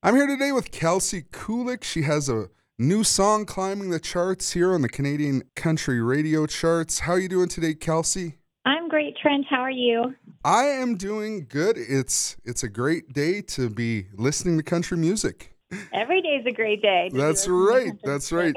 I'm here today with Kelsey Kulik. She has a new song climbing the charts here on the Canadian country radio charts. How are you doing today, Kelsey? I'm great, Trent. How are you? I am doing good. It's a great day to be listening to country music. Every day is a great day. That's right. That's right.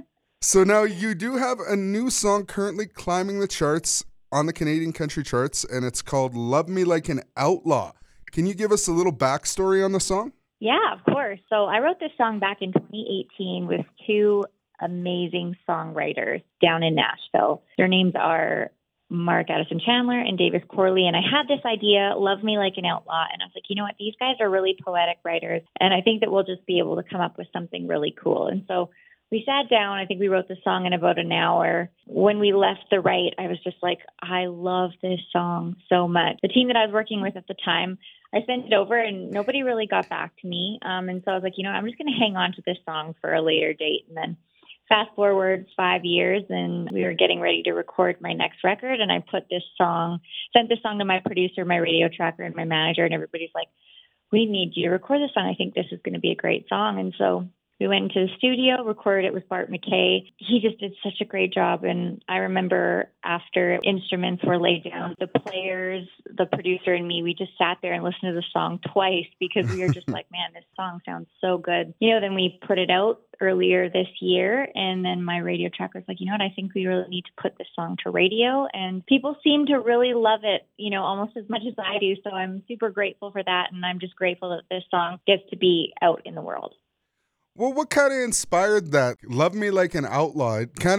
So now you do have a new song currently climbing the charts on the Canadian country charts, and it's called Love Me Like an Outlaw. Can you give us a little backstory on the song? Yeah, of course. So I wrote this song back in 2018 with two amazing songwriters down in Nashville. Their names are Mark Addison Chandler and Davis Corley. And I had this idea, Love Me Like an Outlaw. And I was like, you know what? These guys are really poetic writers. And I think that we'll just be able to come up with something really cool. And so we sat down. I think we wrote the song in about an hour. When we left the write, I was just like, I love this song so much. The team that I was working with at the time, I sent it over and nobody really got back to me. And so I was like, I'm just going to hang on to this song for a later date. And then fast forward 5 years and we were getting ready to record my next record. And I sent this song to my producer, my radio tracker, and my manager. And everybody's like, we need you to record this song. I think this is going to be a great song. And so we went into the studio, recorded it with Bart McKay. He just did such a great job. And I remember after instruments were laid down, the players, the producer, and me, we just sat there and listened to the song twice because we were just like, man, this song sounds so good. Then we put it out earlier this year. And then my radio tracker was like, you know what, I think we really need to put this song to radio. And people seem to really love it, almost as much as I do. So I'm super grateful for that. And I'm just grateful that this song gets to be out in the world. Well, what kind of inspired that? Love Me Like an Outlaw.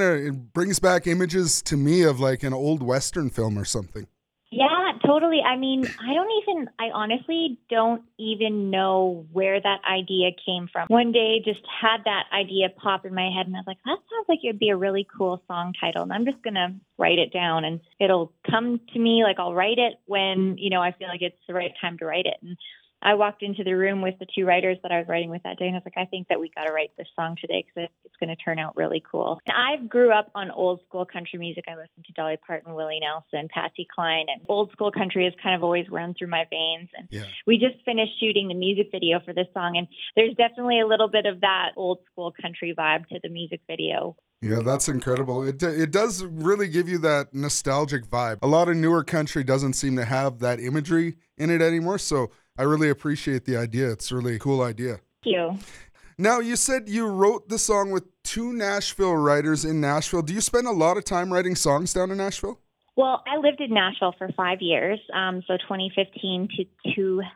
It brings back images to me of like an old Western film or something. Yeah, totally. I mean, I honestly don't even know where that idea came from. One day just had that idea pop in my head and I was like, that sounds like it would be a really cool song title. And I'm just going to write it down and it'll come to me. Like I'll write it when, I feel like it's the right time to write it. And I walked into the room with the two writers that I was writing with that day, and I was like, I think that we got to write this song today because it's going to turn out really cool. And I grew up on old school country music. I listened to Dolly Parton, Willie Nelson, Patsy Cline, and old school country has kind of always run through my veins. And we just finished shooting the music video for this song, and there's definitely a little bit of that old school country vibe to the music video. Yeah, that's incredible. It does really give you that nostalgic vibe. A lot of newer country doesn't seem to have that imagery in it anymore, so I really appreciate the idea. It's a really cool idea. Thank you. Now, you said you wrote the song with two Nashville writers in Nashville. Do you spend a lot of time writing songs down in Nashville? Well, I lived in Nashville for 5 years, so 2015 to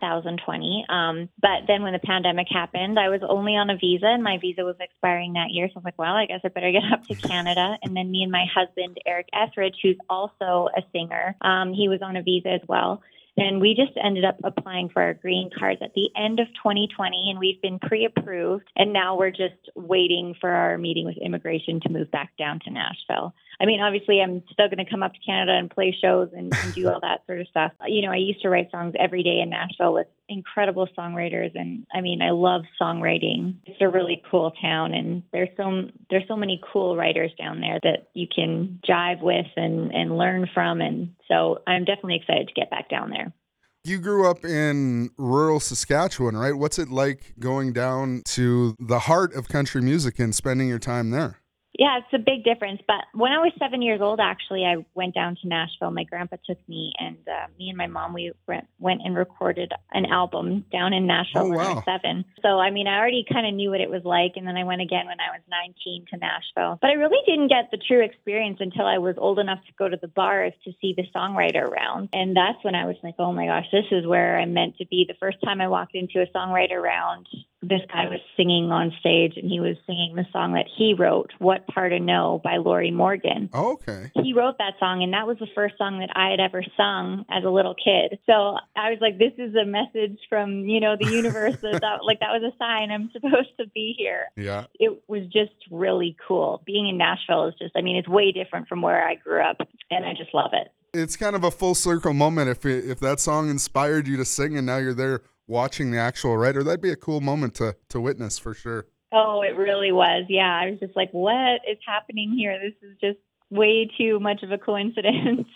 2020. But then when the pandemic happened, I was only on a visa, and my visa was expiring that year. So I was like, well, I guess I better get up to Canada. And then me and my husband, Eric Etheridge, who's also a singer, he was on a visa as well. And we just ended up applying for our green cards at the end of 2020, and we've been pre-approved. And now we're just waiting for our meeting with immigration to move back down to Nashville. I mean, obviously, I'm still going to come up to Canada and play shows and do all that sort of stuff. I used to write songs every day in Nashville with incredible songwriters. And I mean, I love songwriting. It's a really cool town. And there's so many cool writers down there that you can jive with and learn from. And so I'm definitely excited to get back down there. You grew up in rural Saskatchewan, right? What's it like going down to the heart of country music and spending your time there? Yeah, it's a big difference. But when I was 7 years old, actually, I went down to Nashville. My grandpa took me, and me and my mom, we went and recorded an album down in Nashville when I was 7. So, I mean, I already kind of knew what it was like. And then I went again when I was 19 to Nashville. But I really didn't get the true experience until I was old enough to go to the bars to see the songwriter round. And that's when I was like, oh my gosh, this is where I'm meant to be. The first time I walked into a songwriter round, this guy was singing on stage, and he was singing the song that he wrote, What Part of No by Lori Morgan. Oh, okay. He wrote that song, and that was the first song that I had ever sung as a little kid. So I was like, this is a message from, the universe. that was a sign I'm supposed to be here. Yeah. It was just really cool. Being in Nashville is it's way different from where I grew up, and I just love it. It's kind of a full circle moment. If that song inspired you to sing and now you're there watching the actual writer, that'd be a cool moment to witness for sure. Oh, it really was. Yeah, I was just like, what is happening here? This is just way too much of a coincidence.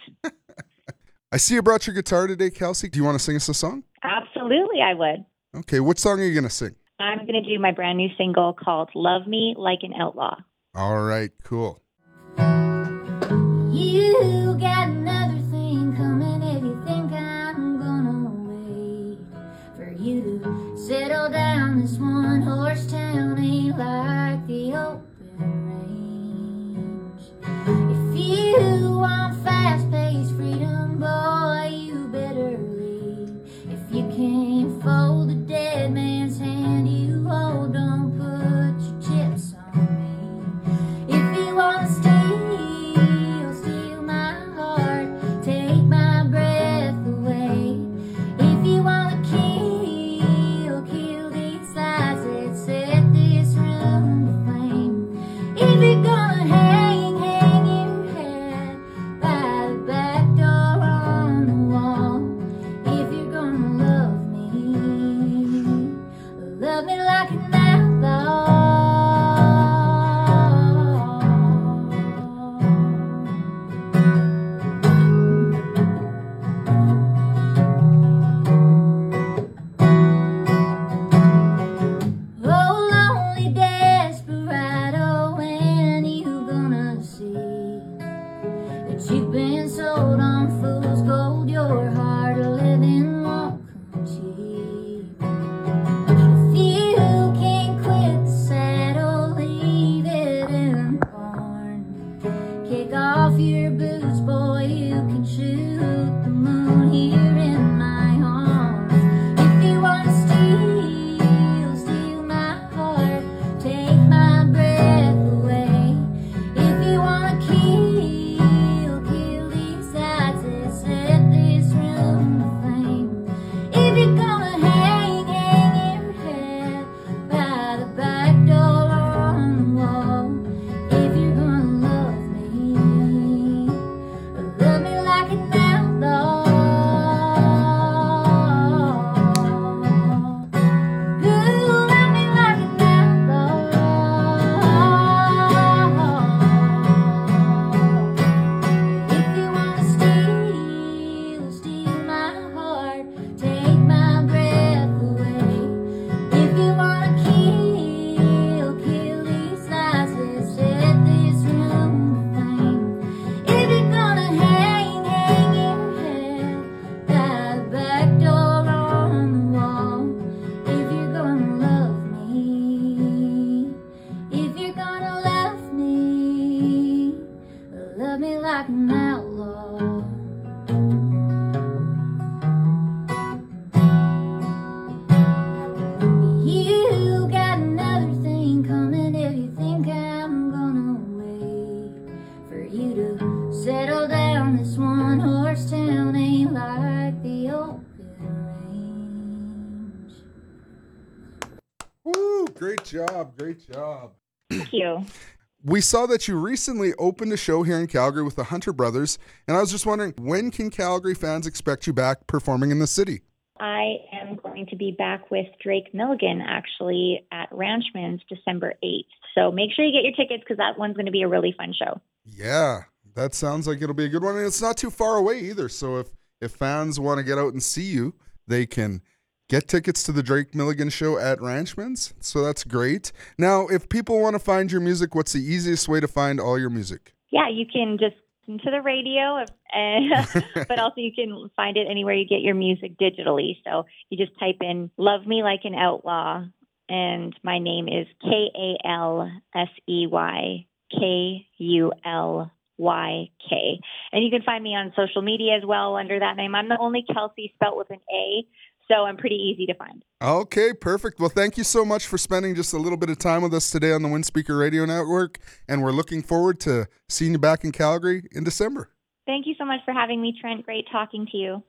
I see you brought your guitar today, Kelsey. Do you want to sing us a song? Absolutely, I would. Okay, what song are you going to sing? I'm going to do my brand new single called Love Me Like an Outlaw. All right, cool. You got another thing coming if you think I'm gonna wait for you to settle down. This one horse town ain't like the open range. If you want fast-paced freedom, boy, you better leave. If you can't fold a dead man's hand you hold, don't put your chips on me. If you wanna steal my heart, take my breath away. If you wanna kill these lies that set this room to flame. If you're gonna hang your head by the back door on the wall. If you're gonna love me like an outlaw. Oh, lonely desperado, when you gonna see that you've been sold on fool's gold? Your heart of living won't come cheap. If you can't quit the saddle, leave it in the barn. Kick off your boots, boy, you can shoot the moon here in my arms. If you wanna steal my heart, take my breath away. If you wanna kill these lights that set this room to flame. If you're gonna hang your head by the back door on the wall. If you're gonna love me like an outlaw. Ooh, love me like an outlaw. If you wanna steal my heart, take my breath away. If you wanna kill these lies that set this room to flame. If you're gonna hang your head by the back door on the wall. If you're gonna love me like an outlaw. You got another thing coming if you think I'm gonna wait for you to settle down. This one horse town ain't like the open range. Woo, great job, great job. Thank you. We saw that you recently opened a show here in Calgary with the Hunter Brothers, and I was just wondering, when can Calgary fans expect you back performing in the city? I am going to be back with Drake Milligan actually at Ranchman's December 8th. So make sure you get your tickets because that one's going to be a really fun show. Yeah, that sounds like it'll be a good one, and it's not too far away either. So if fans want to get out and see you, they can get tickets to the Drake Milligan show at Ranchman's. So that's great. Now, if people want to find your music, what's the easiest way to find all your music? Yeah, you can just listen to the radio, but also you can find it anywhere you get your music digitally. So you just type in Love Me Like an Outlaw, and my name is KalseyKullyK. And you can find me on social media as well under that name. I'm the only Kelsey spelt with an A, so I'm pretty easy to find. Okay, perfect. Well, thank you so much for spending just a little bit of time with us today on the Windspeaker Radio Network, and we're looking forward to seeing you back in Calgary in December. Thank you so much for having me, Trent. Great talking to you.